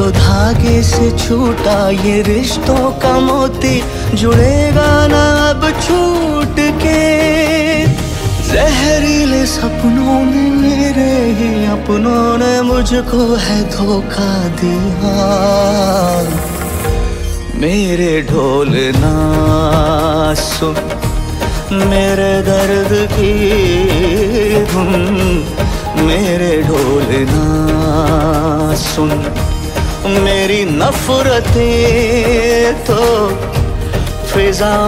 जो धागे से छूटा ये रिश्तों का मोती जुड़ेगा ना अब छूट के। जहरीले सपनों में मेरे ही अपनों ने मुझको है धोखा दिया। मेरे ढोल ना सुन मेरे दर्द की धुन, मेरे ढोल ना सुन मेरी नफरतें तो फिजा